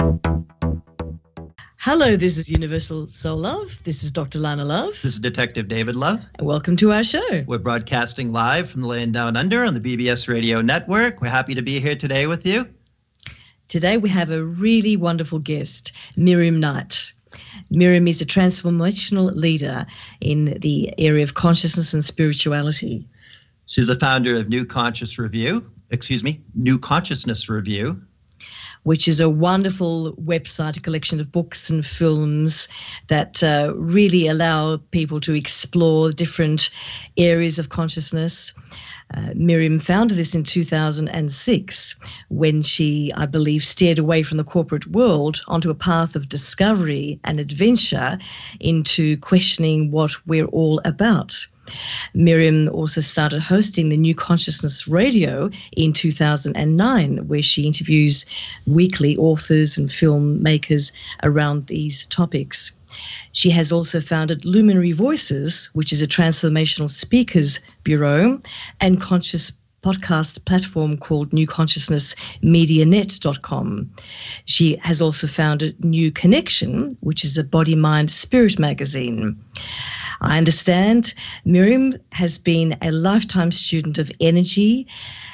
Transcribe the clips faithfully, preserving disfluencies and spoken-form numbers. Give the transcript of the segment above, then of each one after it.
Hello, this is Universal Soul Love. This is Doctor Lana Love. This is Detective David Love. And welcome to our show. We're broadcasting live from the Land Down Under on the B B S Radio Network. We're happy to be here today with you. Today we have a really wonderful guest, Miriam Knight. Miriam is a transformational leader in the area of consciousness and spirituality. She's the founder of New Conscious Review, excuse me, New Consciousness Review, which is a wonderful website, a collection of books and films that uh, really allow people to explore different areas of consciousness. Uh, Miriam founded this in two thousand six when she, I believe, steered away from the corporate world onto a path of discovery and adventure into questioning what we're all about. Miriam also started hosting the New Consciousness Radio in two thousand nine, where she interviews weekly authors and filmmakers around these topics. She has also founded Luminary Voices, which is a transformational speakers bureau and conscious podcast platform called new consciousness media net dot com. She has also founded New Connection, which is a body, mind, spirit magazine. I understand Miriam has been a lifetime student of energy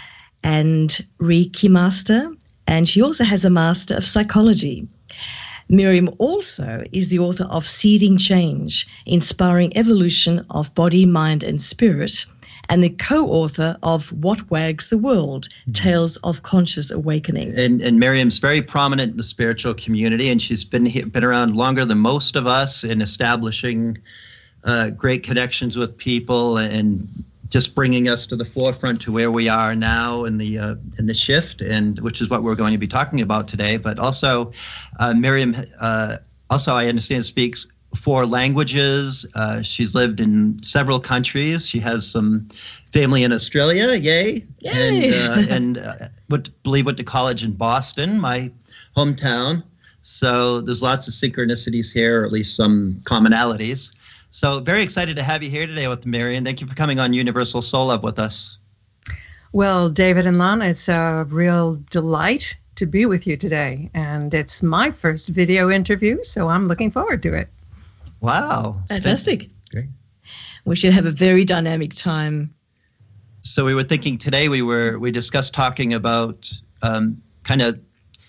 and Reiki master, and she also has a master of psychology. Miriam also is the author of Seeding Change, Inspiring Evolution of Body, Mind and Spirit, and the co-author of What Wags the World, Tales of Conscious Awakening. And, and Miriam's very prominent in the spiritual community, and she's been, been around longer than most of us in establishing uh, great connections with people and just bringing us to the forefront to where we are now in the uh, in the shift, and which is what we're going to be talking about today. But also, uh, Miriam, uh, also I understand speaks four languages. Uh, she's lived in several countries. She has some family in Australia, yay! Yay! And uh, and uh, went, believe went to college in Boston, my hometown. So there's lots of synchronicities here, or at least some commonalities. So very excited to have you here today with Miriam. Thank you for coming on Universal Soul Love with us. Well, David and Lana, it's a real delight to be with you today. And it's my first video interview, so I'm looking forward to it. Wow. Fantastic. Great. We should have a very dynamic time. So we were thinking today, we were we discussed talking about um, kind of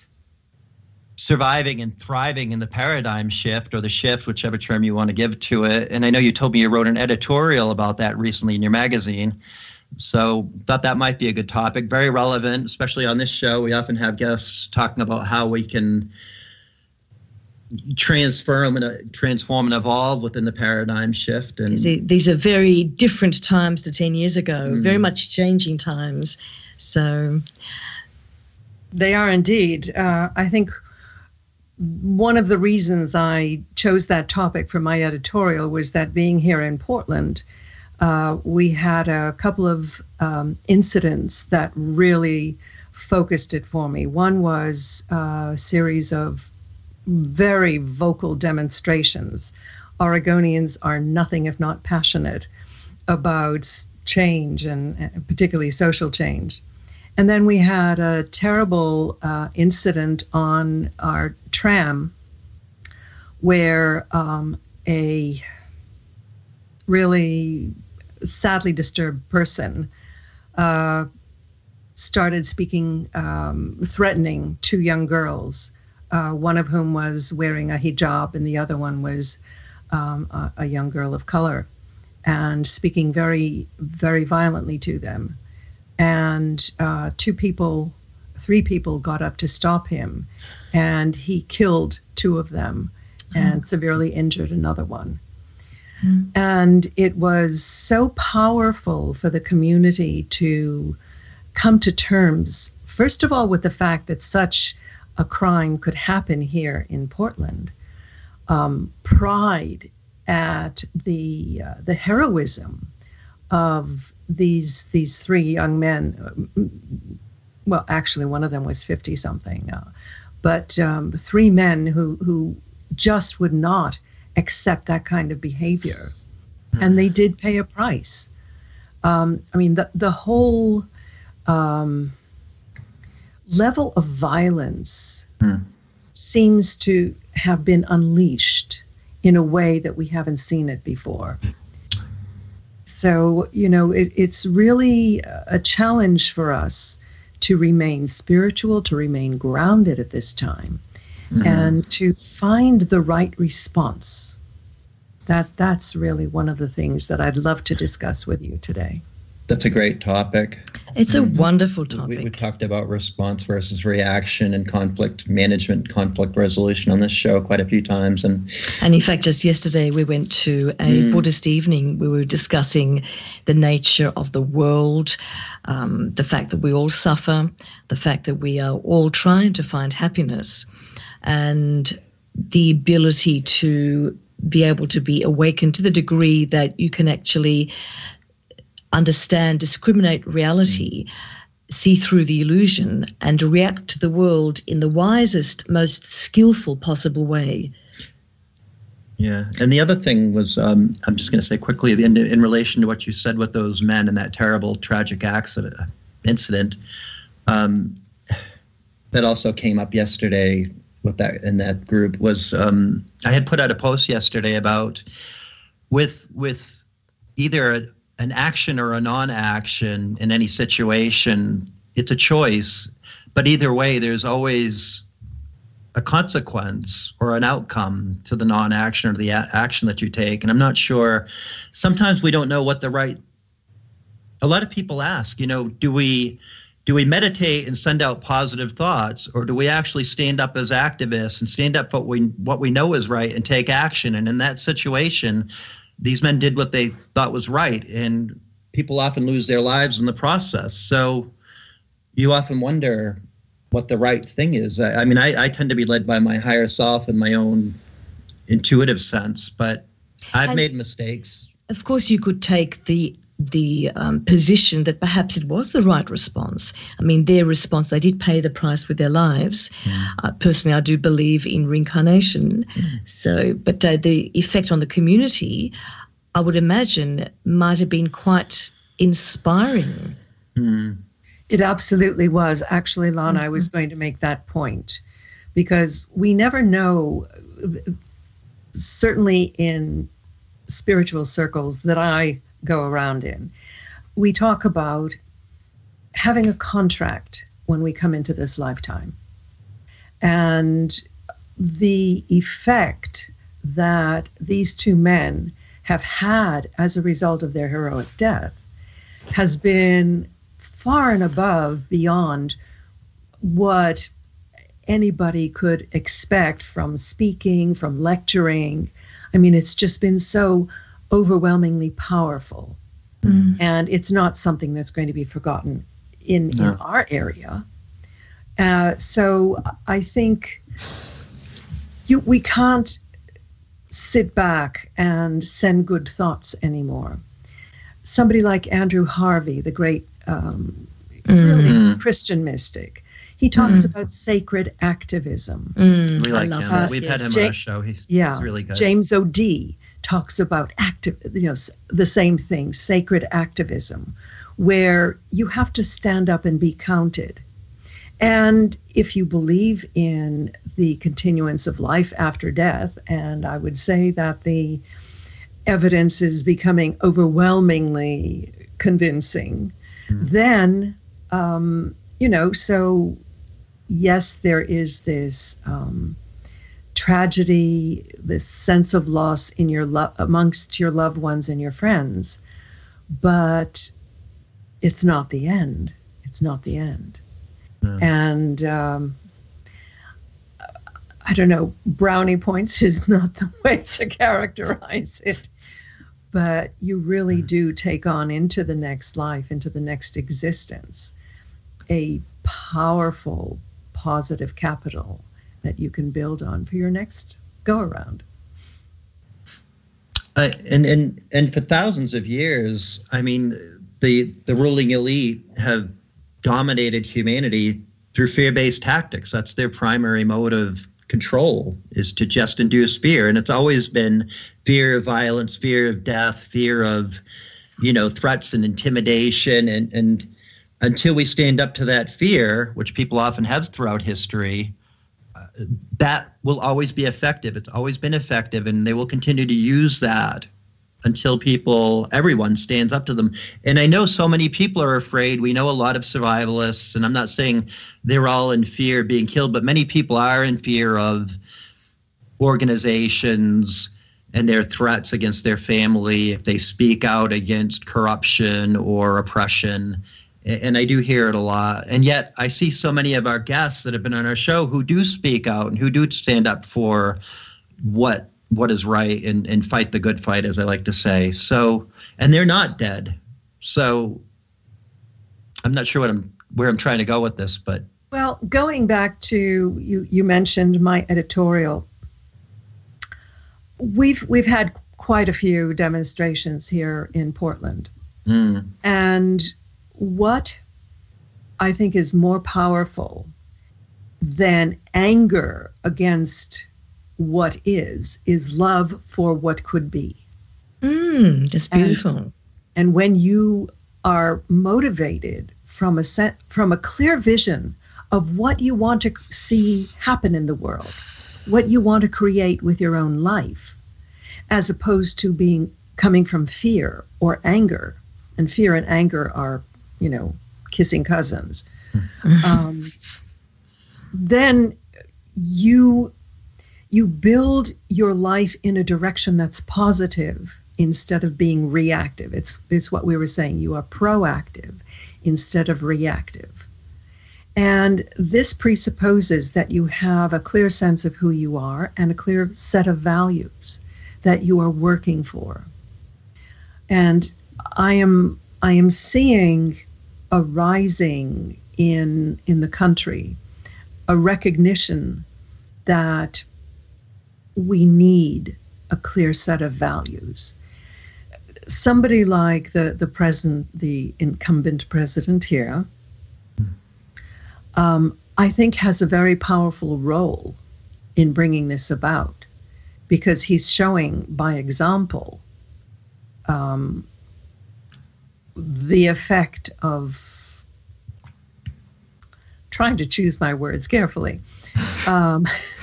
surviving and thriving in the paradigm shift, or the shift, whichever term you want to give to it. And I know you told me you wrote an editorial about that recently in your magazine. So thought that might be a good topic, very relevant, especially on this show. We often have guests talking about how we can transform and transform and evolve within the paradigm shift. And these are very different times to ten years ago, mm. very much changing times. So they are indeed. Uh, I think one of the reasons I chose that topic for my editorial was that being here in Portland, uh, we had a couple of um, incidents that really focused it for me. One was a series of very vocal demonstrations. Oregonians are nothing if not passionate about change, and particularly social change. And then we had a terrible uh, incident on our tram where um, a really sadly disturbed person uh, started speaking, um, threatening two young girls, uh, one of whom was wearing a hijab and the other one was um, a, a young girl of color, and speaking very, very violently to them. And uh, two people, three people got up to stop him, and he killed two of them and mm. severely injured another one. Mm. And it was so powerful for the community to come to terms, first of all, with the fact that such a crime could happen here in Portland. Um, pride at the uh, the heroism of these these three young men. Well, actually, one of them was fifty something, uh, but um, three men who who just would not accept that kind of behavior, mm. and they did pay a price. Um, I mean, the the whole um, level of violence mm. seems to have been unleashed in a way that we haven't seen it before. So, you know, it, it's really a challenge for us to remain spiritual, to remain grounded at this time, mm-hmm. and to find the right response. That that's really one of the things that I'd love to discuss with you today. That's a great topic. It's a mm-hmm. wonderful topic. We, we talked about response versus reaction and conflict management, conflict resolution on this show quite a few times. And and in fact, just yesterday we went to a mm. Buddhist evening. We were discussing the nature of the world, um, the fact that we all suffer, the fact that we are all trying to find happiness, and the ability to be able to be awakened to the degree that you can actually understand, discriminate reality, see through the illusion, and react to the world in the wisest, most skillful possible way. Yeah. And the other thing was, um, I'm just going to say quickly, in, in relation to what you said with those men and that terrible, tragic accident, incident, um, that also came up yesterday with that in that group was, um, I had put out a post yesterday about with, with either a, an action or a non-action in any situation, it's a choice. But either way, there's always a consequence or an outcome to the non-action or the a- action that you take. And I'm not sure, sometimes we don't know what the right, a lot of people ask, you know, do we, do we meditate and send out positive thoughts, or do we actually stand up as activists and stand up for what we, what we know is right and take action? And in that situation, these men did what they thought was right, and people often lose their lives in the process. So you often wonder what the right thing is. I, I mean, I, I tend to be led by my higher self and my own intuitive sense, but I've and made mistakes. Of course, you could take the the um, position that perhaps it was the right response. I mean, their response, they did pay the price with their lives. Mm. Uh, personally, I do believe in reincarnation. Mm. So, but uh, the effect on the community, I would imagine, might have been quite inspiring. Mm. It absolutely was. Actually, Lana, mm-hmm. I was going to make that point, because we never know, certainly in spiritual circles that I go around in, we talk about having a contract when we come into this lifetime. And the effect that these two men have had as a result of their heroic death has been far and above beyond what anybody could expect from speaking, from lecturing. I mean, it's just been so overwhelmingly powerful. Mm. And it's not something that's going to be forgotten in, no. in our area. Uh, so I think you, we can't sit back and send good thoughts anymore. Somebody like Andrew Harvey, the great um, mm. really Christian mystic, he talks mm. about sacred activism. Mm. We like him. Uh, We've yes. had him ja- on our show. He's, yeah. he's really good. James O'Dea talks about active, you know, the same thing, sacred activism, where you have to stand up and be counted. And if you believe in the continuance of life after death, and I would say that the evidence is becoming overwhelmingly convincing, mm. then, um, you know, so yes, there is this um, tragedy, this sense of loss in your lo- amongst your loved ones and your friends, but it's not the end. It's not the end. No. And um, I don't know, brownie points is not the way to characterize it, but you really do take on into the next life, into the next existence, a powerful, positive capital that you can build on for your next go around. Uh, and, and, and for thousands of years, I mean, the, the ruling elite have dominated humanity through fear-based tactics. That's their primary mode of control, is to just induce fear. And it's always been fear of violence, fear of death, fear of, you know, threats and intimidation. And, and until we stand up to that fear, which people often have throughout history, that will always be effective. It's always been effective, and they will continue to use that until people, everyone stands up to them. And I know so many people are afraid. We know a lot of survivalists, and I'm not saying they're all in fear of being killed, but many people are in fear of organizations and their threats against their family if they speak out against corruption or oppression. And I do hear it a lot. And yet I see so many of our guests that have been on our show who do speak out and who do stand up for what what is right and, and fight the good fight, as I like to say. So, and they're not dead. So I'm not sure what I'm where I'm trying to go with this, but. Well, going back to, you, you mentioned my editorial. We've we've had quite a few demonstrations here in Portland. Mm. And what I think is more powerful than anger against what is, is love for what could be. Mm, that's beautiful. And, and when you are motivated from a set, from a clear vision of what you want to see happen in the world, what you want to create with your own life, as opposed to being coming from fear or anger, and fear and anger are, you know, kissing cousins, um, then you you build your life in a direction that's positive instead of being reactive. It's it's what we were saying. You are proactive instead of reactive. And this presupposes that you have a clear sense of who you are and a clear set of values that you are working for. And I am I am seeing a rising in in the country, a recognition that we need a clear set of values. Somebody like the the present, the incumbent president here, um, I think has a very powerful role in bringing this about, because he's showing by example um, the effect of, trying to choose my words carefully, um,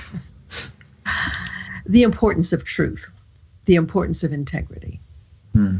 the importance of truth, the importance of integrity. Hmm.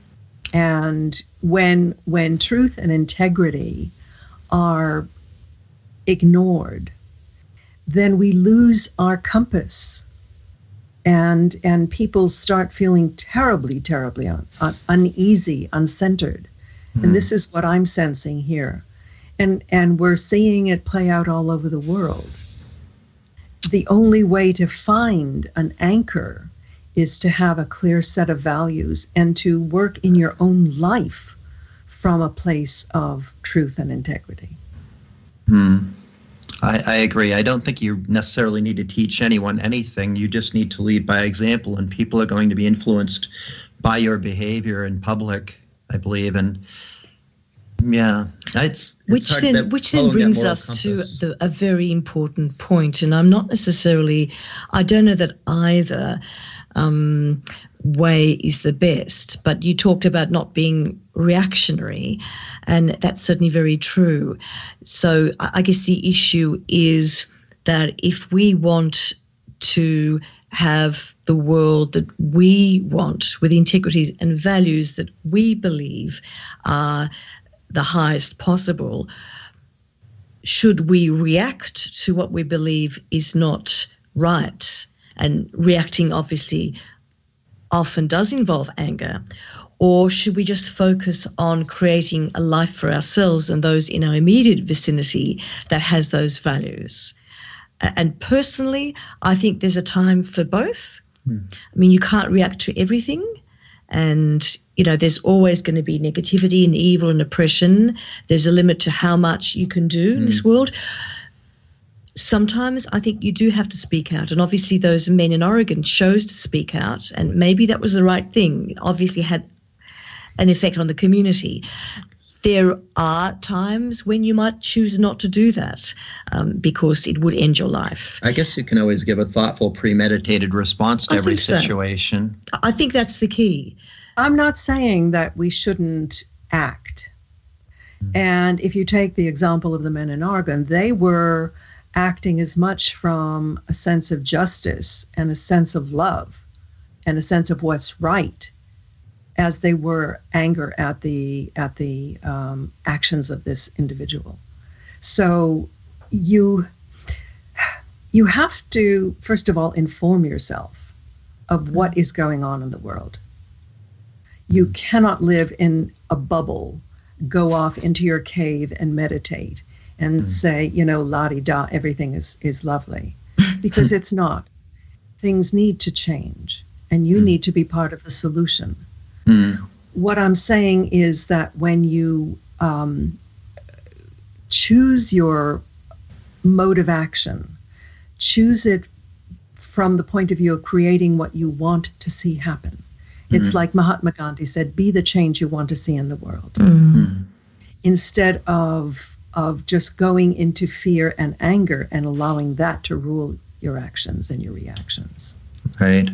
And when when truth and integrity are ignored, then we lose our compass, and and people start feeling terribly, terribly un, un, uneasy, uncentered. Hmm. And this is what I'm sensing here. And and we're seeing it play out all over the world. The only way to find an anchor is to have a clear set of values and to work in your own life from a place of truth and integrity. Hmm. I, I agree. I don't think you necessarily need to teach anyone anything. You just need to lead by example, and people are going to be influenced by your behavior in public, I believe. And yeah, it's, it's which hard then that which then following that brings moral us compass. to the, a very important point, and I'm not necessarily, I don't know that either um, way is the best, but you talked about not being reactionary, and that's certainly very true. So I, I guess the issue is that if we want to have the world that we want, with integrities and values that we believe are the highest possible, should we react to what we believe is not right? And reacting obviously often does involve anger. Or should we just focus on creating a life for ourselves and those in our immediate vicinity that has those values? And personally, I think there's a time for both. Hmm. I mean, you can't react to everything. And, you know, there's always going to be negativity and evil and oppression. There's a limit to how much you can do mm. in this world. Sometimes I think you do have to speak out. And obviously those men in Oregon chose to speak out, and maybe that was the right thing. It obviously had an effect on the community. There are times when you might choose not to do that um, because it would end your life. I guess you can always give a thoughtful, premeditated response to I every think so. situation. I think that's the key. I'm not saying that we shouldn't act. Mm. And if you take the example of the men in Oregon, they were acting as much from a sense of justice and a sense of love and a sense of what's right as they were anger at the at the um, actions of this individual. So you you have to, first of all, inform yourself of what is going on in the world. You cannot live in a bubble, go off into your cave and meditate and mm. say, you know, la-di-da, everything is, is lovely. Because it's not. Things need to change, and you mm. need to be part of the solution. Mm. What I'm saying is that when you um, choose your mode of action, choose it from the point of view of creating what you want to see happen. It's mm. like Mahatma Gandhi said, be the change you want to see in the world. Mm. Instead of of just going into fear and anger and allowing that to rule your actions and your reactions. Right.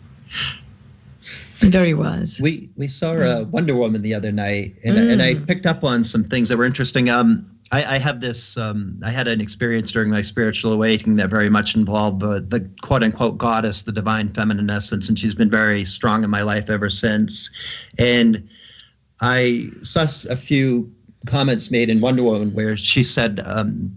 Very wise. We we saw uh, Wonder Woman the other night, and, mm. and I picked up on some things that were interesting. Um, I, I have this, um, I had an experience during my spiritual awakening that very much involved the, the quote-unquote goddess, the divine feminine essence, and she's been very strong in my life ever since. And I saw a few comments made in Wonder Woman where she said, um,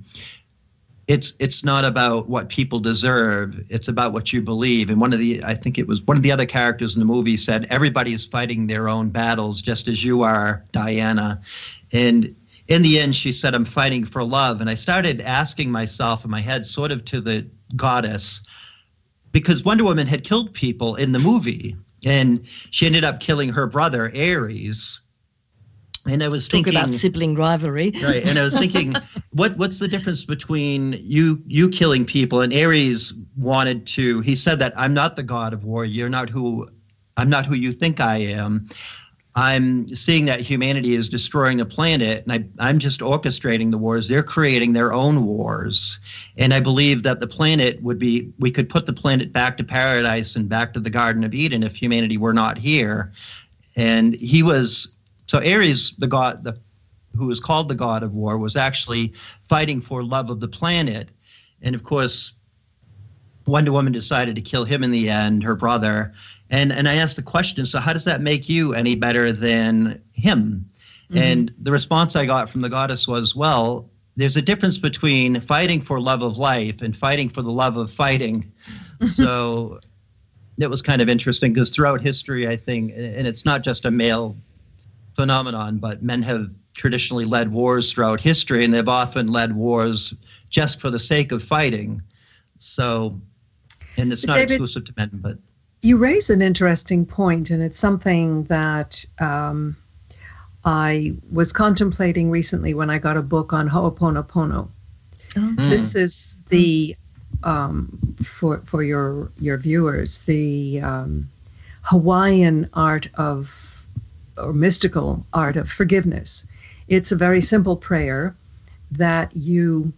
it's it's not about what people deserve, it's about what you believe. And one of the, I think it was one of the other characters in the movie said, everybody is fighting their own battles just as you are, Diana. And in the end, she said, I'm fighting for love. And I started asking myself in my head, sort of to the goddess, because Wonder Woman had killed people in the movie, and she ended up killing her brother, Ares. And I was Talk thinking about sibling rivalry. Right. And I was thinking, what what's the difference between you you killing people, and Ares wanted to, he said that I'm not the god of war. You're not who, I'm not who you think I am. I'm seeing that humanity is destroying the planet, and I, I'm just orchestrating the wars. They're creating their own wars. And I believe that the planet would be, we could put the planet back to paradise and back to the Garden of Eden if humanity were not here. And he was, so Ares, the god, the, who was called the god of war, was actually fighting for love of the planet. And of course, Wonder Woman decided to kill him in the end, her brother. And and I asked the question, so how does that make you any better than him? Mm-hmm. And the response I got from the goddess was, well, there's a difference between fighting for love of life and fighting for the love of fighting. So it was kind of interesting, because throughout history, I think, and it's not just a male phenomenon, but men have traditionally led wars throughout history, and they've often led wars just for the sake of fighting. So, and it's not David, exclusive to men, but... You raise an interesting point, and it's something that um, I was contemplating recently when I got a book on Ho'oponopono. Oh. Mm. This is the, um, for for your your viewers, the um, Hawaiian art of, or mystical art of forgiveness. It's a very simple prayer that you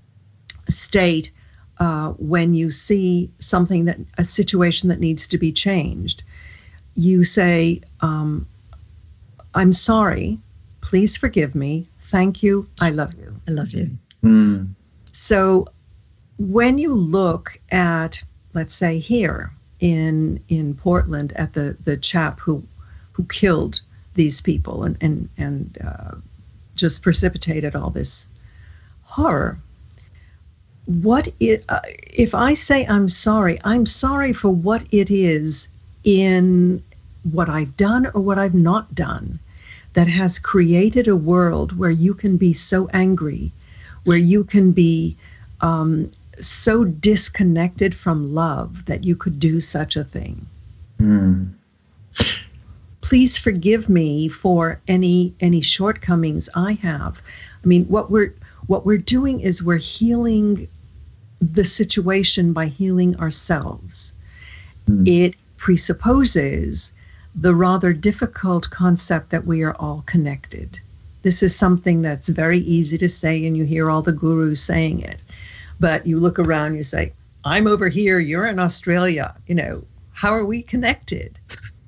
state Uh, when you see something, that a situation that needs to be changed. You say, um, I'm sorry, please forgive me, thank you, I love you. I love you. Mm. So when you look at, let's say here in in Portland, at the, the chap who who killed these people and, and, and uh, just precipitated all this horror, What it, uh, if I say I'm sorry, I'm sorry for what it is in what I've done or what I've not done that has created a world where you can be so angry, where you can be um, so disconnected from love that you could do such a thing. Mm. Please forgive me for any any shortcomings I have. I mean, what we're what we're doing is we're healing the situation by healing ourselves. Mm. It presupposes the rather difficult concept that we are all connected. This is something that's very easy to say, and you hear all the gurus saying it. But you look around, you say, I'm over here, you're in Australia. You know, how are we connected?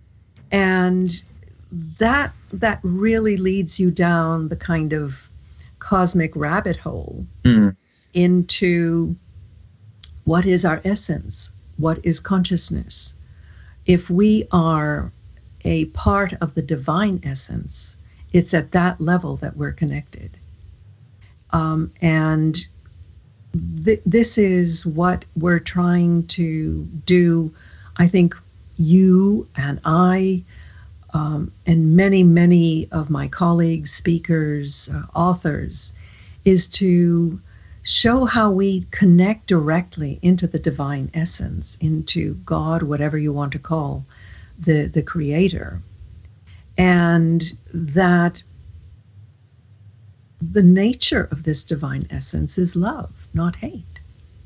And that that really leads you down the kind of cosmic rabbit hole. Mm. into what is our essence, what is consciousness. If we are a part of the divine essence, it's at that level that we're connected. Um, and th- this is what we're trying to do. I think you and I, um, and many, many of my colleagues, speakers, uh, authors, is to show how we connect directly into the divine essence, into God, whatever you want to call the, the creator. And that the nature of this divine essence is love, not hate.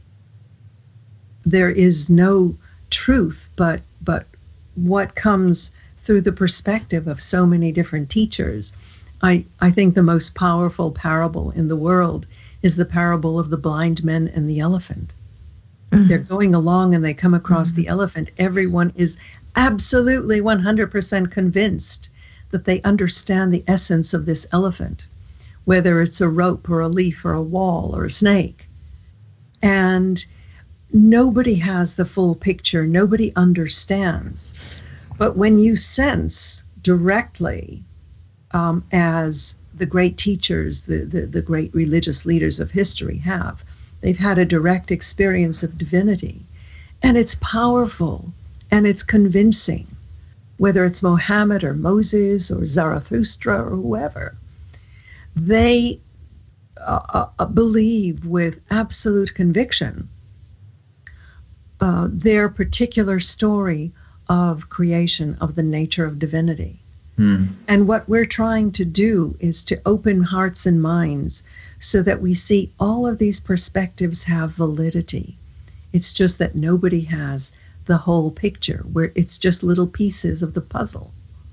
There is no truth, but but what comes through the perspective of so many different teachers. I, I think the most powerful parable in the world is the parable of the blind men and the elephant. Mm-hmm. They're going along and they come across mm-hmm. the elephant. Everyone is absolutely one hundred percent convinced that they understand the essence of this elephant, whether it's a rope or a leaf or a wall or a snake. And nobody has the full picture. Nobody understands. But when you sense directly, um, as the great teachers, the, the, the great religious leaders of history have, they've had a direct experience of divinity. And it's powerful and it's convincing, whether it's Mohammed or Moses or Zarathustra or whoever. They uh, uh, believe with absolute conviction uh, their particular story of creation, of the nature of divinity. Hmm. And what we're trying to do is to open hearts and minds so that we see all of these perspectives have validity. It's just that nobody has the whole picture, where it's just little pieces of the puzzle.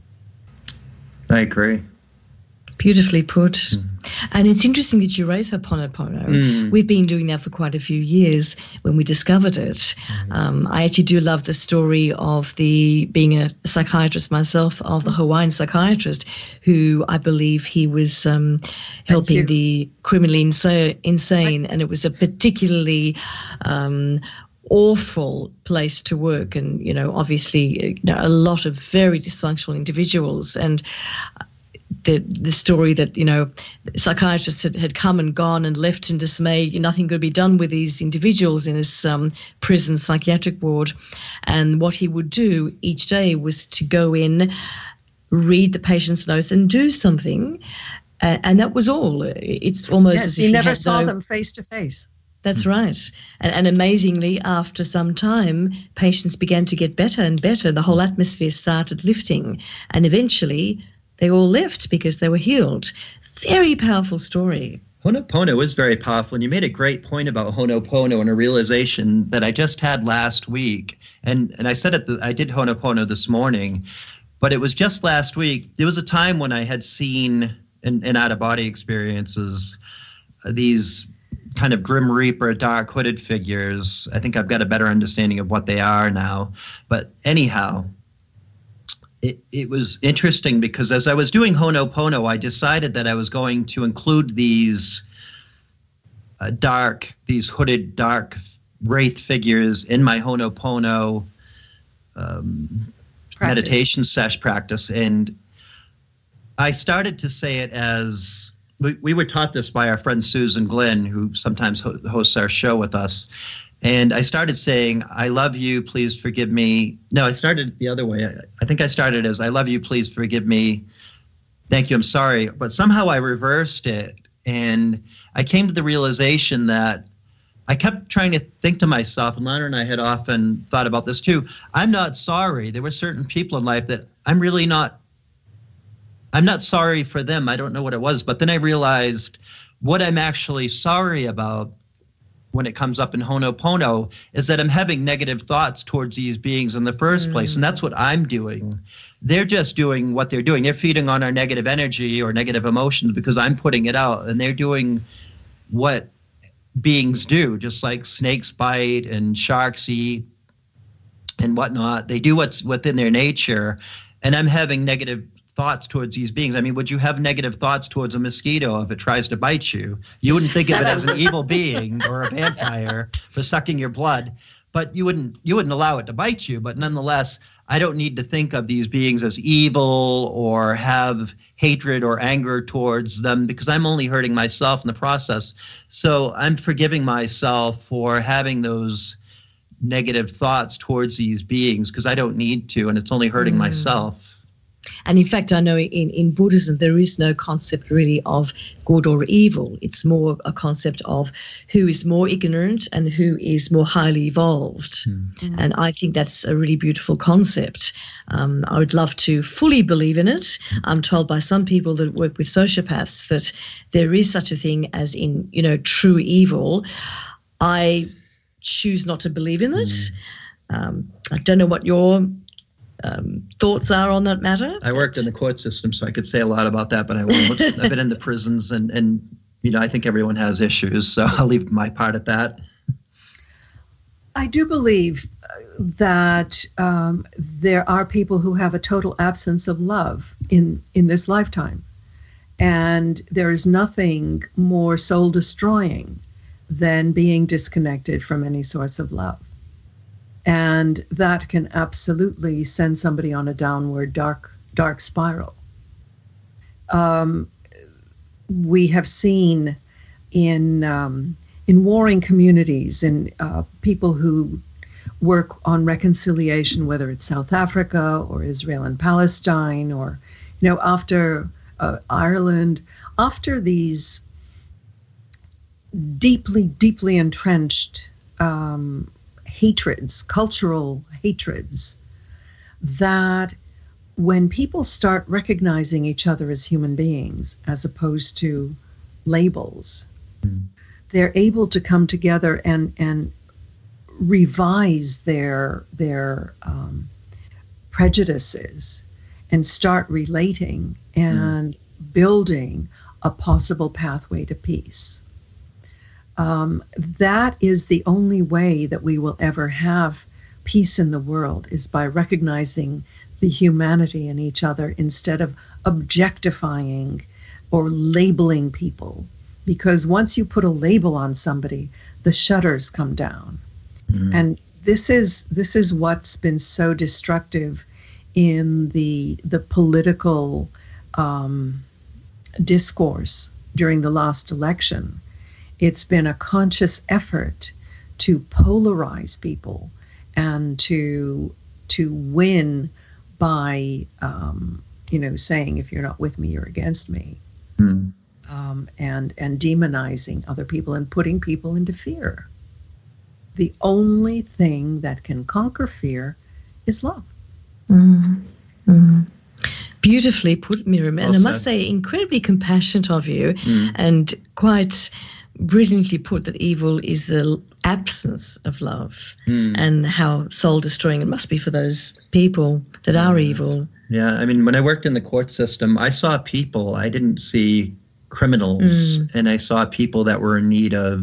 I agree. Beautifully put. Mm. And it's interesting that you raise Ho'oponopono. Mm. We've been doing that for quite a few years when we discovered it. Mm. Um, I actually do love the story of the, being a psychiatrist myself, of the Hawaiian psychiatrist who I believe he was um, helping the criminally insa- insane. And it was a particularly um, awful place to work. And, you know, obviously, you know, a lot of very dysfunctional individuals. And the the story that, you know, psychiatrists had, had come and gone and left in dismay, nothing could be done with these individuals in this um, prison psychiatric ward. And what he would do each day was to go in, read the patient's notes and do something. Uh, and that was all. It's almost yes, as if he he never had saw no, them face to face. That's right. And, and amazingly, after some time, patients began to get better and better. The whole atmosphere started lifting. And eventually, they all left because they were healed. Very powerful story. Ho'oponopono is very powerful. And you made a great point about Ho'oponopono and a realization that I just had last week. And and I said it, the, I did Ho'oponopono this morning, but it was just last week. There was a time when I had seen in, in out-of-body experiences uh, these kind of Grim Reaper, dark hooded figures. I think I've got a better understanding of what they are now. But anyhow, it, it was interesting because as I was doing Ho'oponopono, I decided that I was going to include these uh, dark, these hooded, dark wraith figures in my Ho'oponopono um, meditation sesh practice. And I started to say it as, we, we were taught this by our friend Susan Glenn, who sometimes ho- hosts our show with us. And I started saying, I love you, please forgive me. No, I started the other way. I, I think I started as, I love you, please forgive me. Thank you, I'm sorry. But somehow I reversed it. And I came to the realization that I kept trying to think to myself, and Lana and I had often thought about this too, I'm not sorry. There were certain people in life that I'm really not, I'm not sorry for them. I don't know what it was. But then I realized what I'm actually sorry about when it comes up in Ho'oponopono is that I'm having negative thoughts towards these beings in the first mm. place. And that's what I'm doing. They're just doing what they're doing. They're feeding on our negative energy or negative emotions because I'm putting it out. And they're doing what beings do, just like snakes bite and sharks eat and whatnot. They do what's within their nature. And I'm having negative thoughts towards these beings. I mean, would you have negative thoughts towards a mosquito if it tries to bite you? You wouldn't think of it as an evil being or a vampire for sucking your blood, but you wouldn't you wouldn't allow it to bite you. But nonetheless, I don't need to think of these beings as evil or have hatred or anger towards them, because I'm only hurting myself in the process. So I'm forgiving myself for having those negative thoughts towards these beings, because I don't need to, and it's only hurting mm. myself. And in fact, I know in, in Buddhism, there is no concept really of good or evil. It's more a concept of who is more ignorant and who is more highly evolved. Mm. And I think that's a really beautiful concept. Um, I would love to fully believe in it. I'm told by some people that work with sociopaths that there is such a thing as in, you know, true evil. I choose not to believe in it. Mm. Um, I don't know what your Um, thoughts are on that matter. I worked in the court system, so I could say a lot about that, but I won't. I've been in the prisons, and, and you know, I think everyone has issues, so I'll leave my part at that. I do believe that um, there are people who have a total absence of love in, in this lifetime, and there is nothing more soul-destroying than being disconnected from any source of love. And that can absolutely send somebody on a downward dark, dark spiral. Um, we have seen in um, in warring communities, in uh, people who work on reconciliation, whether it's South Africa or Israel and Palestine, or you know, after uh, Ireland, after these deeply, deeply entrenched Um, hatreds, cultural hatreds, that when people start recognizing each other as human beings as opposed to labels, mm. they're able to come together and and revise their their um, prejudices and start relating and mm. building a possible pathway to peace. Um, that is the only way that we will ever have peace in the world, is by recognizing the humanity in each other instead of objectifying or labeling people. Because once you put a label on somebody, the shutters come down. Mm-hmm. And this is this is what's been so destructive in the the political um, discourse during the last election. It's been a conscious effort to polarize people and to to win by, um, you know, saying, if you're not with me, you're against me, mm. um, and and demonizing other people and putting people into fear. The only thing that can conquer fear is love. Mm. Mm. Beautifully put, Miriam, and well I must say, incredibly compassionate of you, mm. and quite brilliantly put that evil is the absence of love, mm. and how soul-destroying it must be for those people that are yeah. evil. Yeah, I mean, when I worked in the court system, I saw people, I didn't see criminals, mm. and I saw people that were in need of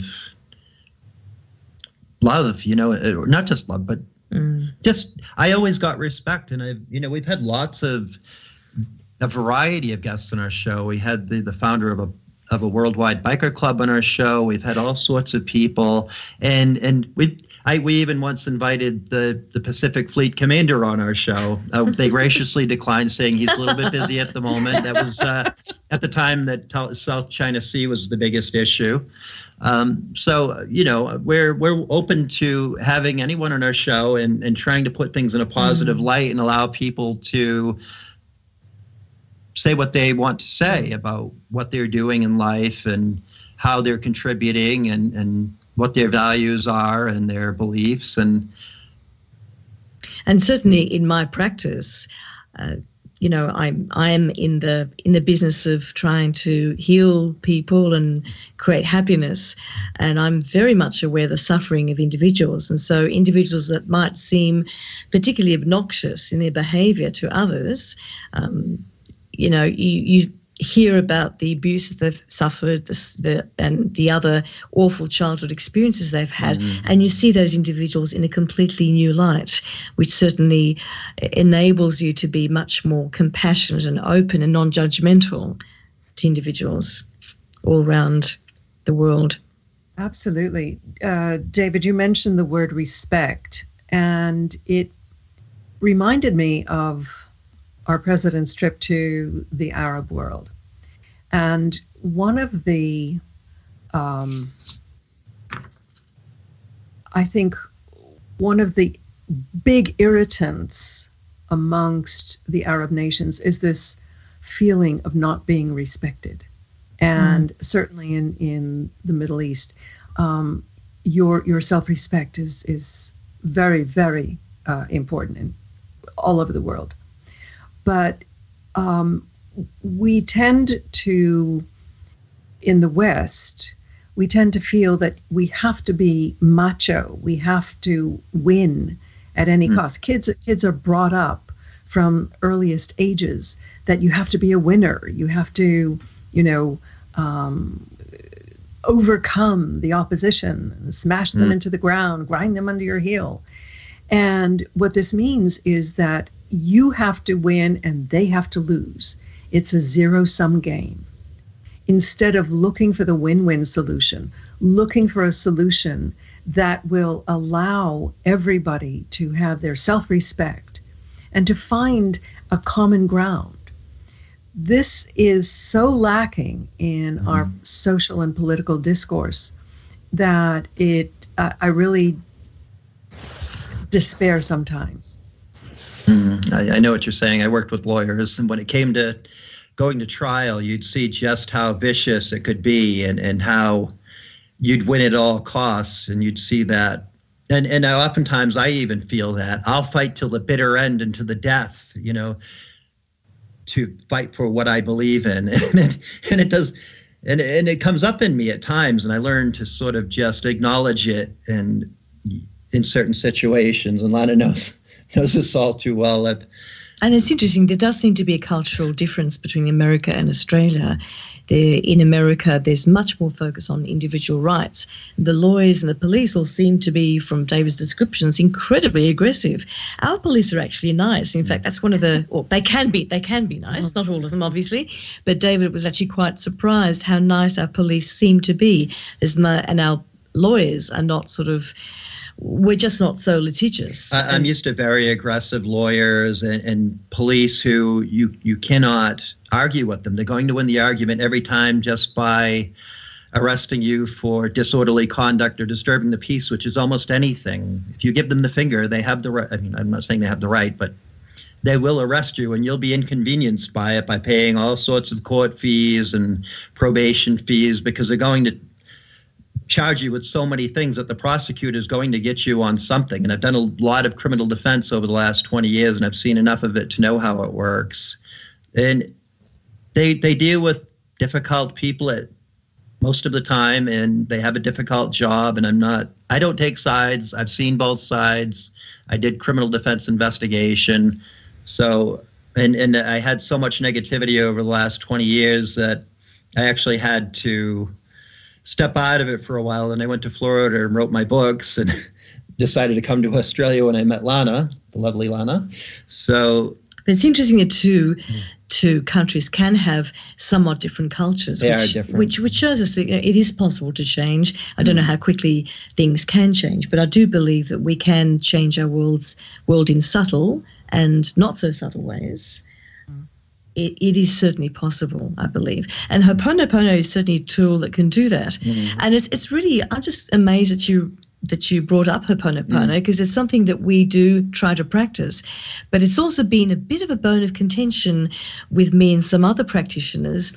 love, you know, not just love, but mm. just, I always got respect, and I've, you know, we've had lots of, a variety of guests on our show. We had the, the founder of a of a worldwide biker club on our show. We've had all sorts of people, and and we I we even once invited the the Pacific Fleet commander on our show. Uh, they graciously declined, saying he's a little bit busy at the moment. That was uh, at the time that t- South China Sea was the biggest issue. Um, so you know, we're we're open to having anyone on our show and and trying to put things in a positive mm. light and allow people to say what they want to say about what they're doing in life and how they're contributing, and, and what their values are and their beliefs. And and certainly in my practice, uh, you know, I'm I'm in the in the business of trying to heal people and create happiness, and I'm very much aware of the suffering of individuals. And so individuals that might seem particularly obnoxious in their behavior to others, um, you know, you, you hear about the abuse that they've suffered, the, the, and the other awful childhood experiences they've had, mm. and you see those individuals in a completely new light, which certainly enables you to be much more compassionate and open and non-judgmental to individuals all around the world. Absolutely. Uh, David, you mentioned the word respect, and it reminded me of our president's trip to the Arab world. And one of the, um, I think, one of the big irritants amongst the Arab nations is this feeling of not being respected. And mm. certainly in, in the Middle East, um, your your self-respect is, is very, very uh, important in all over the world. But um, we tend to, in the West, we tend to feel that we have to be macho. We have to win at any mm. cost. Kids, kids are brought up from earliest ages that you have to be a winner. You have to, you know, um, overcome the opposition, smash them mm. into the ground, grind them under your heel. And what this means is that you have to win and they have to lose. It's a zero-sum game. Instead of looking for the win-win solution, looking for a solution that will allow everybody to have their self-respect and to find a common ground. This is so lacking in mm. our social and political discourse that it, uh, I really despair sometimes. Mm, I, I know what you're saying. I worked with lawyers, and when it came to going to trial, you'd see just how vicious it could be, and, and how you'd win at all costs, and you'd see that. And and oftentimes I even feel that I'll fight till the bitter end and to the death, you know, to fight for what I believe in, and it, and it does, and and it comes up in me at times, and I learn to sort of just acknowledge it, and in certain situations, and Lana knows. knows this all too well. I've, and it's interesting, there does seem to be a cultural difference between America and Australia. There, in America, there's much more focus on individual rights. The lawyers and the police all seem to be, from David's descriptions, incredibly aggressive. Our police are actually nice. In fact, that's one of the, or they can be, they can be nice, not all of them, obviously, but David was actually quite surprised how nice our police seem to be. There's my, and our lawyers are not sort of, we're just not so litigious. I, I'm used to very aggressive lawyers and, and police who you, you cannot argue with them. They're going to win the argument every time just by arresting you for disorderly conduct or disturbing the peace, which is almost anything. If you give them the finger, they have the right. I mean, I'm not saying they have the right, but they will arrest you, and you'll be inconvenienced by it by paying all sorts of court fees and probation fees, because they're going to charge you with so many things that the prosecutor is going to get you on something. And I've done a lot of criminal defense over the last twenty years, and I've seen enough of it to know how it works. And they they deal with difficult people at most of the time, and they have a difficult job. And I'm not, I don't take sides. I've seen both sides. I did criminal defense investigation. So, and, and I had so much negativity over the last twenty years that I actually had to step out of it for a while, and I went to Florida and wrote my books, and decided to come to Australia when I met Lana, the lovely Lana. So but it's interesting that two, two countries can have somewhat different cultures, they which, are different. which which shows us that, you know, it is possible to change. I don't know how quickly things can change, but I do believe that we can change our world's world in subtle and not so subtle ways. It, it is certainly possible, I believe. And Ho'oponopono is certainly a tool that can do that. Mm. And it's it's really, I'm just amazed that you that you brought up Ho'oponopono, because mm. it's something that we do try to practice. But it's also been a bit of a bone of contention with me and some other practitioners,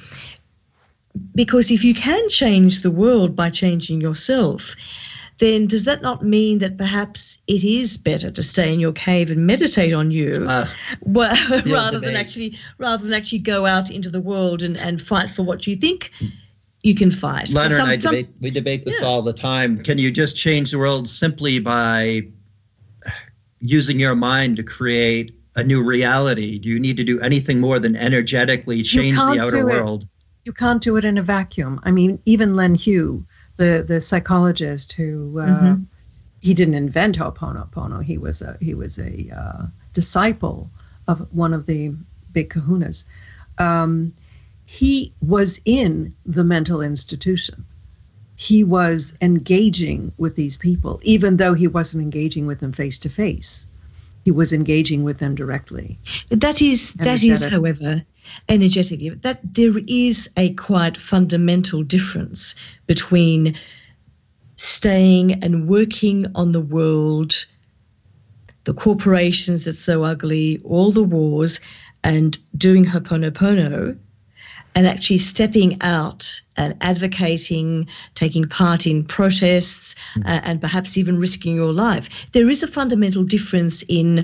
because if you can change the world by changing yourself, then does that not mean that perhaps it is better to stay in your cave and meditate on you, uh, well, rather than actually rather than actually go out into the world and, and fight for what you think you can fight? Lana some, and I some, debate, we debate this yeah. all the time. Can you just change the world simply by using your mind to create a new reality? Do you need to do anything more than energetically change the outer world? You can't do it in a vacuum. I mean, even Len Hu, the the psychologist who uh, mm-hmm. he didn't invent Ho'oponopono. He was a he was a uh, disciple of one of the big kahunas. Um, he was in the mental institution. He was engaging with these people, even though he wasn't engaging with them face to face. He was engaging with them directly. That is, that is, however, energetically, that there is a quite fundamental difference between staying and working on the world, the corporations that's so ugly, all the wars, and doing Ho'oponopono, and actually stepping out and advocating, taking part in protests, mm. uh, and perhaps even risking your life. There is a fundamental difference in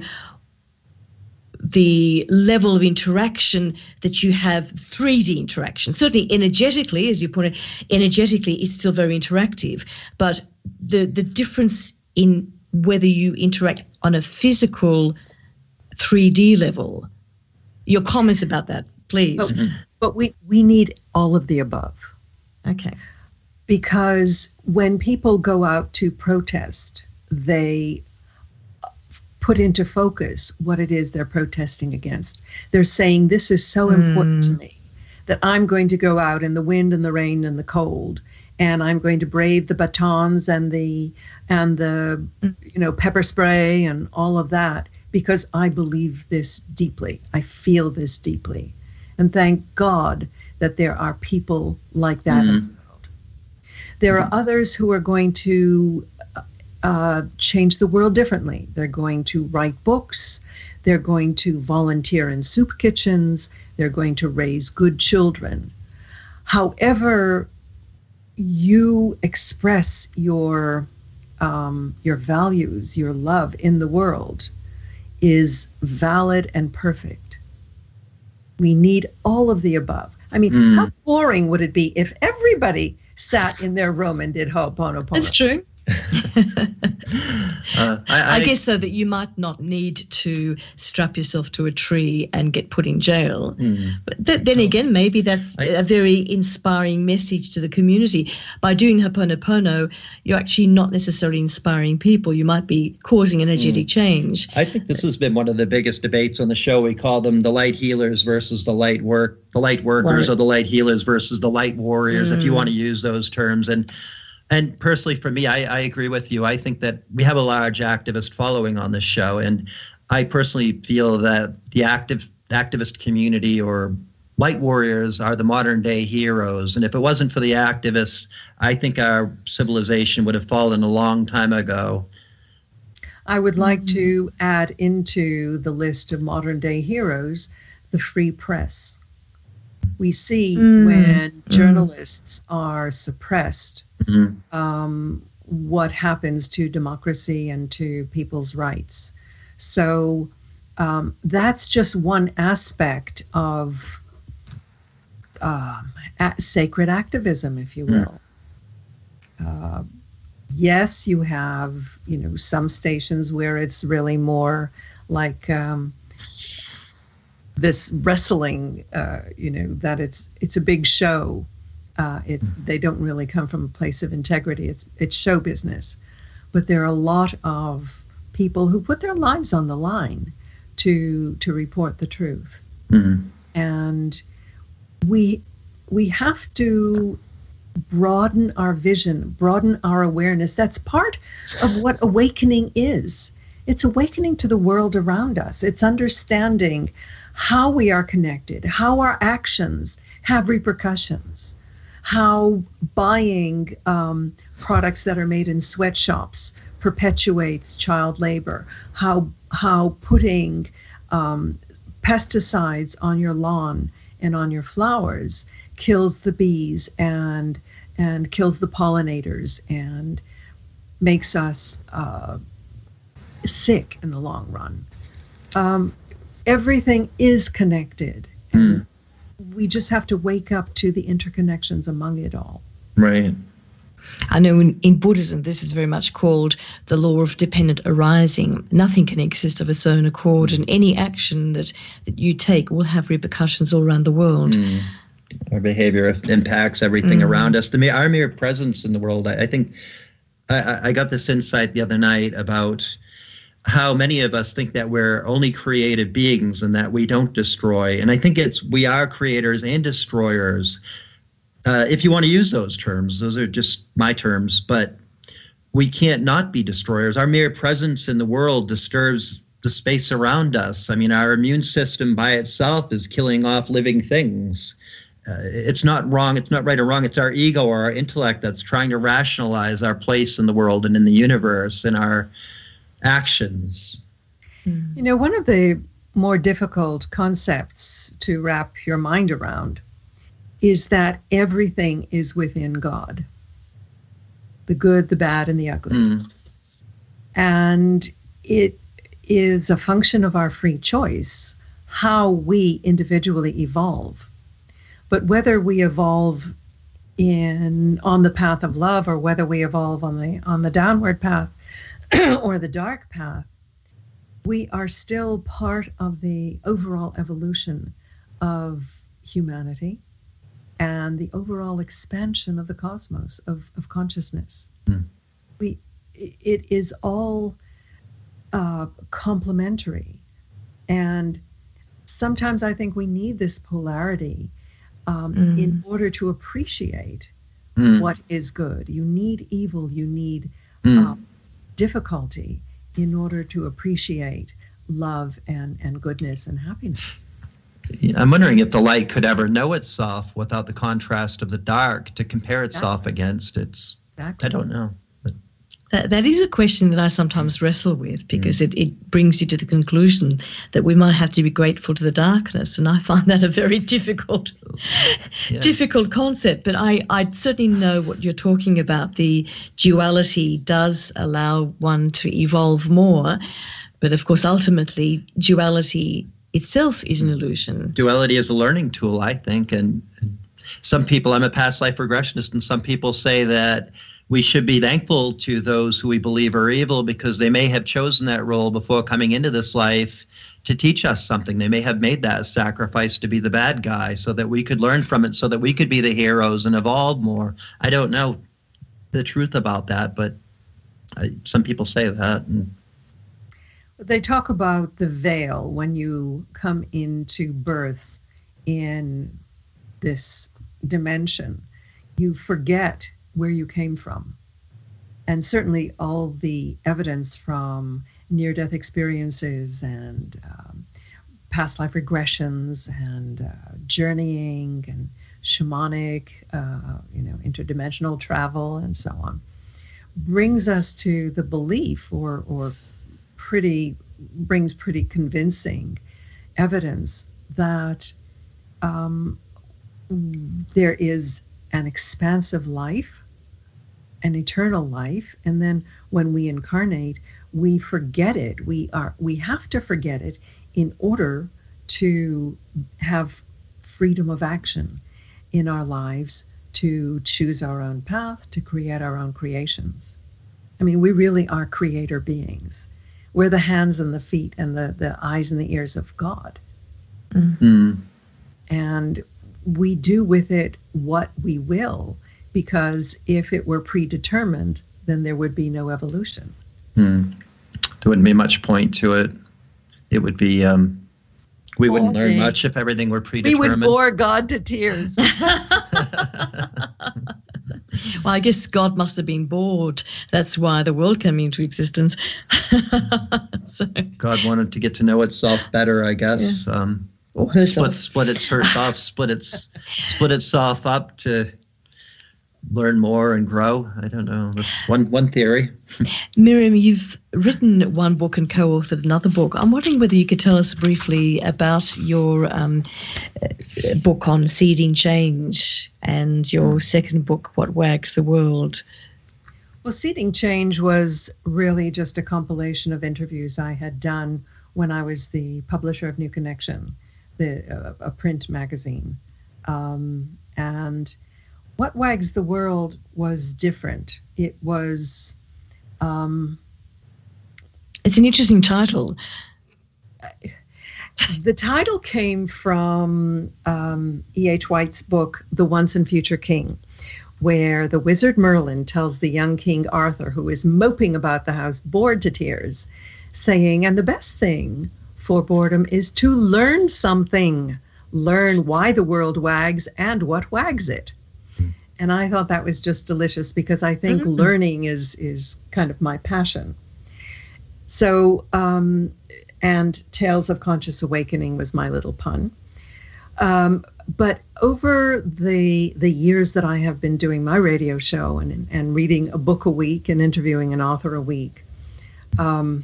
the level of interaction that you have, three D interaction. Certainly energetically, as you pointed, energetically it's still very interactive, but the, the difference in whether you interact on a physical three D level, your comments about that, please. Oh. Mm-hmm. But we, we need all of the above. Okay. Because when people go out to protest, they put into focus what it is they're protesting against. They're saying, this is so mm. important to me that I'm going to go out in the wind and the rain and the cold, and I'm going to brave the batons and the and the you know pepper spray and all of that because I believe this deeply. I feel this deeply. And thank God that there are people like that mm-hmm. in the world. There are others who are going to uh, change the world differently. They're going to write books. They're going to volunteer in soup kitchens. They're going to raise good children. However you express your um, your values, your love in the world is valid and perfect. We need all of the above. I mean, mm. how boring would it be if everybody sat in their room and did Ho'oponopono? That's true. uh, I, I, I guess so that you might not need to strap yourself to a tree and get put in jail. Mm. But th- then again, maybe that's I, a very inspiring message to the community. By doing Ho'oponopono, you're actually not necessarily inspiring people. You might be causing energetic mm. change. I think this has been one of the biggest debates on the show. We call them the light healers versus the light work, the light workers, right. or the light healers versus the light warriors, mm. if you want to use those terms. And And personally, for me, I, I agree with you. I think that we have a large activist following on this show. And I personally feel that the active activist community or light warriors are the modern day heroes. And if it wasn't for the activists, I think our civilization would have fallen a long time ago. I would like mm-hmm. to add into the list of modern day heroes the free press. We see mm. when journalists mm. are suppressed, mm-hmm. um, what happens to democracy and to people's rights. So um, that's just one aspect of um, a- sacred activism, if you will. Mm. Uh, yes, you have, you know, some stations where it's really more like um, this wrestling, uh, you know, that it's it's a big show. Uh, it they don't really come from a place of integrity. It's it's show business, but there are a lot of people who put their lives on the line to to report the truth, mm-hmm. and we we have to broaden our vision, broaden our awareness. That's part of what awakening is. It's awakening to the world around us. It's understanding how we are connected, how our actions have repercussions, how buying um, products that are made in sweatshops perpetuates child labor, how how putting um, pesticides on your lawn and on your flowers kills the bees and and kills the pollinators and makes us uh, sick in the long run. Um, everything is connected, and mm. we just have to wake up to the interconnections among it all. Right. I know in, in Buddhism, this is very much called the law of dependent arising. Nothing can exist of its own accord, and any action that, that you take will have repercussions all around the world. Mm. Our behavior impacts everything Mm. around us. The mere, our mere presence in the world, I, I think, I, I got this insight the other night about how many of us think that we're only creative beings and that we don't destroy. And I think it's we are creators and destroyers. Uh, if you want to use those terms, those are just my terms, but we can't not be destroyers. Our mere presence in the world disturbs the space around us. I mean, our immune system by itself is killing off living things. Uh, it's not wrong. It's not right or wrong. It's our ego or our intellect that's trying to rationalize our place in the world and in the universe and our actions. You know, one of the more difficult concepts to wrap your mind around is that everything is within God. The good, the bad, and the ugly. Mm. And it is a function of our free choice how we individually evolve. But whether we evolve in on the path of love or whether we evolve on the on the downward path or the dark path, we are still part of the overall evolution of humanity and the overall expansion of the cosmos, of, of consciousness. Mm. We, it is all uh, complementary. And sometimes I think we need this polarity um, Mm. in order to appreciate Mm. what is good. You need evil, you need Mm. um, difficulty in order to appreciate love and, and goodness and happiness. I'm wondering if the light could ever know itself without the contrast of the dark to compare itself against. It's, Exactly. I don't know. But That, that is a question that I sometimes wrestle with, because it, it brings you to the conclusion that we might have to be grateful to the darkness. And I find that a very difficult, Yeah. difficult concept. But I, I certainly know what you're talking about. The duality does allow one to evolve more. But of course, ultimately, duality itself is an illusion. Duality is a learning tool, I think. And and some people, I'm a past life regressionist, and some people say that we should be thankful to those who we believe are evil because they may have chosen that role before coming into this life to teach us something. They may have made that sacrifice to be the bad guy so that we could learn from it, so that we could be the heroes and evolve more. I don't know the truth about that, but I, some people say that. And They talk about the veil when you come into birth in this dimension. You forget where you came from. And certainly all the evidence from near-death experiences and um, past life regressions and uh, journeying and shamanic, uh, you know, interdimensional travel and so on, brings us to the belief or, or pretty, brings pretty convincing evidence that um, there is an expansive life, an eternal life, and then when we incarnate, we forget it. We are we have to forget it in order to have freedom of action in our lives, to choose our own path, to create our own creations. I mean, we really are creator beings. We're the hands and the feet and the, the eyes and the ears of God. mm, And we do with it what we will, because if it were predetermined, then there would be no evolution. mm, there wouldn't be much point to it. It would be, um, we wouldn't learn Boring. much if everything were We predetermined. would bore God to tears. Well, I guess God must have been bored. That's why the world came into existence. So, God wanted to get to know itself better, I guess. Um, or split, herself. split its herself, split its, split itself up to learn more and grow. I don't know. That's one one theory. Miriam, you've written one book and co-authored another book. I'm wondering whether you could tell us briefly about your um, uh, book on seeding change and your second book, What Wags the World. Well, Seeding Change was really just a compilation of interviews I had done when I was the publisher of New Connection, the uh, a print magazine. Um, and What Wags the World was different. It was... Um, it's an interesting title. The title came from um, E H. White's book, The Once and Future King, where the wizard Merlin tells the young King Arthur, who is moping about the house, bored to tears, saying, and the best thing for boredom is to learn something. Learn why the world wags and what wags it. Mm. And I thought that was just delicious, because I think mm-hmm. learning is, is kind of my passion. So, um, and Tales of Conscious Awakening was my little pun. Um, but over the the years that I have been doing my radio show and, and reading a book a week and interviewing an author a week, um,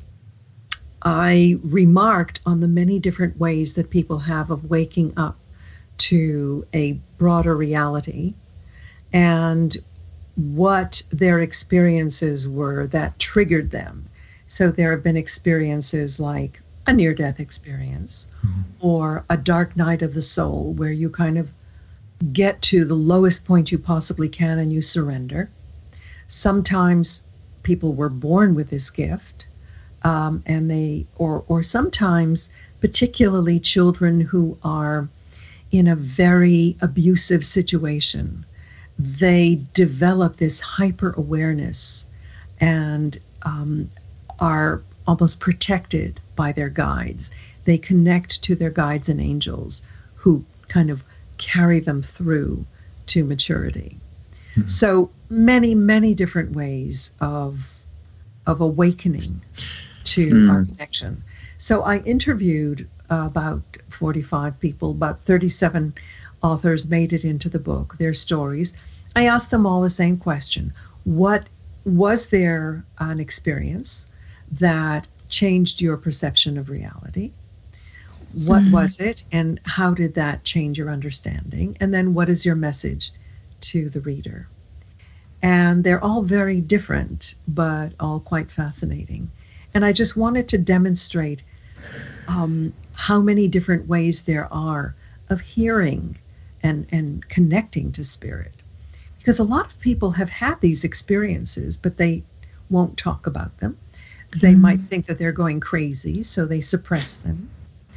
I remarked on the many different ways that people have of waking up to a broader reality, and what their experiences were that triggered them. So there have been experiences like a near-death experience, mm-hmm. or a dark night of the soul, where you kind of get to the lowest point you possibly can and you surrender. Sometimes people were born with this gift, um, and they, or or sometimes, particularly children who are in a very abusive situation, they develop this hyper-awareness and um, are almost protected by their guides. They connect to their guides and angels who kind of carry them through to maturity. Mm-hmm. So many, many different ways of of awakening to mm. our connection. So I interviewed uh, about forty-five people, about thirty-seven authors made it into the book, their stories. I asked them all the same question. What was there an experience that changed your perception of reality? What mm-hmm. was it, and how did that change your understanding? And then what is your message to the reader? And they're all very different, but all quite fascinating. And I just wanted to demonstrate um, how many different ways there are of hearing and, and connecting to spirit. Because a lot of people have had these experiences, but they won't talk about them. They mm-hmm. might think that they're going crazy, so they suppress them.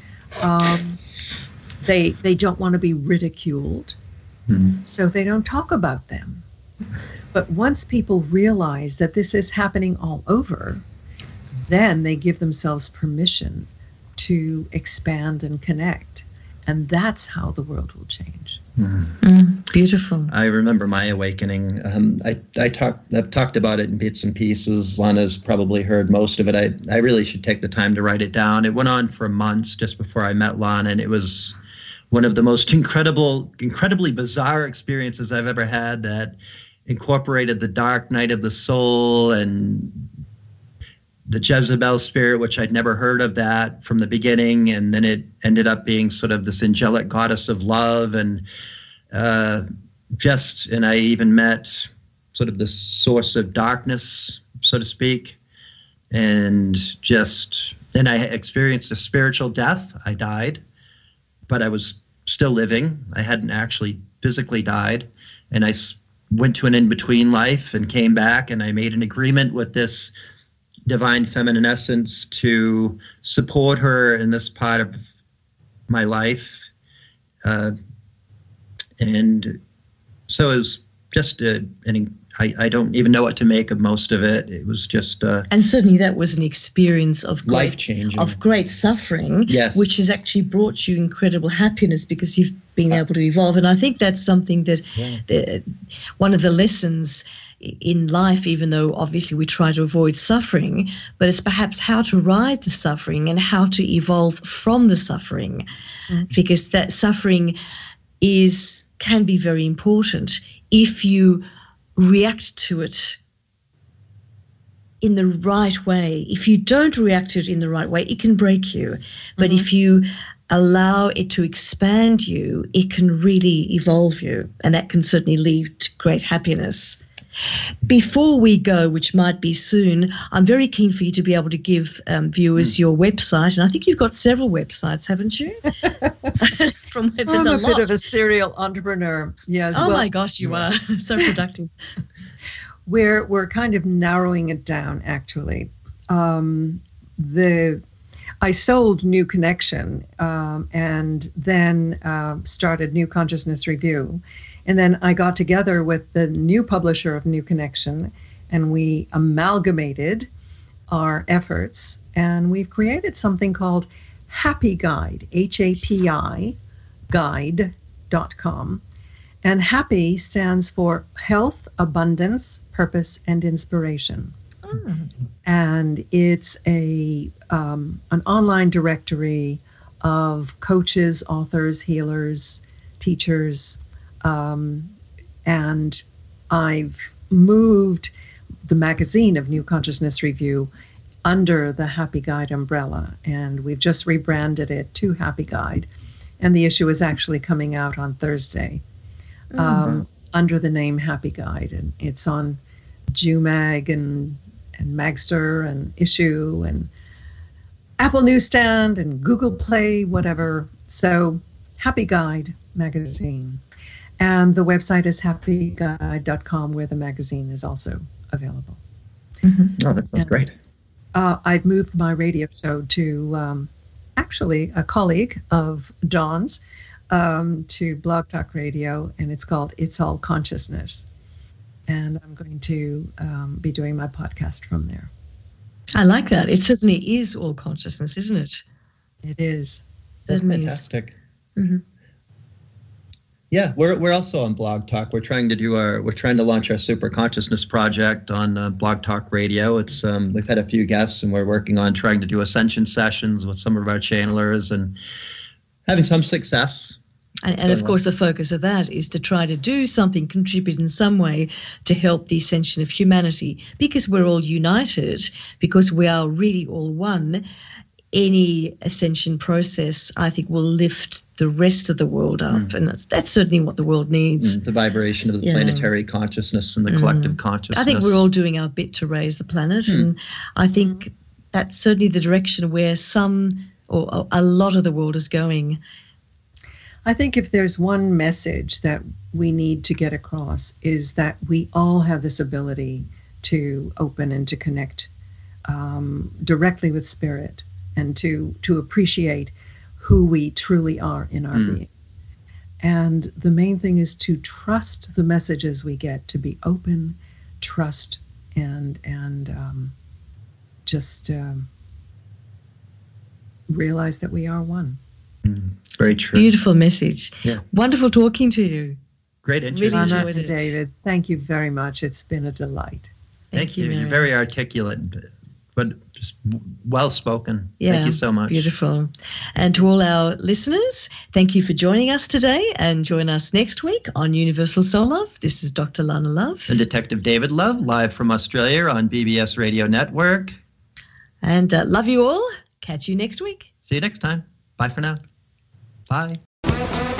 Um, they they don't want to be ridiculed, mm-hmm. so they don't talk about them. But once people realize that this is happening all over, then they give themselves permission to expand and connect. And that's how the world will change. Mm. Mm, beautiful. I remember my awakening. Um, I, I talked, I've talked about it in bits and pieces. Lana's probably heard most of it. I, I really should take the time to write it down. It went on for months just before I met Lana, and it was one of the most incredible, incredibly bizarre experiences I've ever had, that incorporated the dark night of the soul and the Jezebel spirit, which I'd never heard of that from the beginning. And then it ended up being sort of this angelic goddess of love. And uh, just, and I even met sort of the source of darkness, so to speak. And just, then I experienced a spiritual death. I died, but I was still living. I hadn't actually physically died. And I went to an in-between life and came back, and I made an agreement with this divine feminine essence to support her in this part of my life. Uh, and so it was just a, an, I, I don't even know what to make of most of it. It was just uh, and certainly that was an experience of great, life-changing, of great suffering, yes. which has actually brought you incredible happiness because you've been able to evolve. And I think that's something that yeah. the, one of the lessons in life, even though obviously we try to avoid suffering, but it's perhaps how to ride the suffering and how to evolve from the suffering, mm-hmm. because that suffering is can be very important if you react to it in the right way. If you don't react to it in the right way, it can break you. But mm-hmm. if you allow it to expand you, it can really evolve you, and that can certainly lead to great happiness. Before we go, which might be soon, I'm very keen for you to be able to give um, viewers mm. your website. And I think you've got several websites, haven't you? From where there's I'm a, a bit lot. of a serial entrepreneur. Yes. Oh well, my gosh, you are so productive. We're we're kind of narrowing it down, actually. Um, the I sold New Connection um, and then uh, started New Consciousness Review. And then I got together with the new publisher of New Connection, and we amalgamated our efforts, and we've created something called Happy Guide, H A P I, guide dot com. And HAPPY stands for Health, Abundance, Purpose, and Inspiration. Oh. And it's a um, an online directory of coaches, authors, healers, teachers, um, and I've moved the magazine of New Consciousness Review under the Happy Guide umbrella, and we've just rebranded it to Happy Guide, and the issue is actually coming out on Thursday mm-hmm. um, under the name Happy Guide, and it's on Jewmag and and Magster and Issue and Apple Newsstand and Google Play, whatever. So Happy Guide magazine. And the website is happy guide dot com, where the magazine is also available. Mm-hmm. Oh, that sounds and, great. Uh, I've moved my radio show to um, actually a colleague of Dawn's um, to Blog Talk Radio, and it's called It's All Consciousness. And I'm going to um, be doing my podcast from there. I like that. It certainly is all consciousness, isn't it? It is. That's fantastic. Mm-hmm. Yeah, we're we're also on Blog Talk. We're trying to do our we're trying to launch our Super Consciousness project on uh, Blog Talk Radio. It's um, we've had a few guests, and we're working on trying to do ascension sessions with some of our channelers and having some success. And, and of course, the focus of that is to try to do something, contribute in some way to help the ascension of humanity, because we're all united, because we are really all one. Any ascension process, I think, will lift the rest of the world up. Mm. And that's, that's certainly what the world needs. Mm, the vibration of the yeah. planetary consciousness and the mm. collective consciousness. I think we're all doing our bit to raise the planet. Mm. And I think mm. that's certainly the direction where some or a lot of the world is going. I think if there's one message that we need to get across is that we all have this ability to open and to connect um, directly with spirit and to to appreciate who we truly are in our mm. being. And the main thing is to trust the messages we get, to be open, trust, and and um, just um, realize that we are one. Mm. Very true. Beautiful message. Yeah. Wonderful talking to you. Great interview. Really enjoyed it. David, thank you very much. It's been a delight. Thank, thank you. you. You're very articulate, but just well spoken. Yeah, thank you so much. Beautiful. And to all our listeners, thank you for joining us today, and join us next week on Universal Soul Love. This is Doctor Lana Love. And Detective David Love, live from Australia on B B S Radio Network. And uh, love you all. Catch you next week. See you next time. Bye for now. Bye.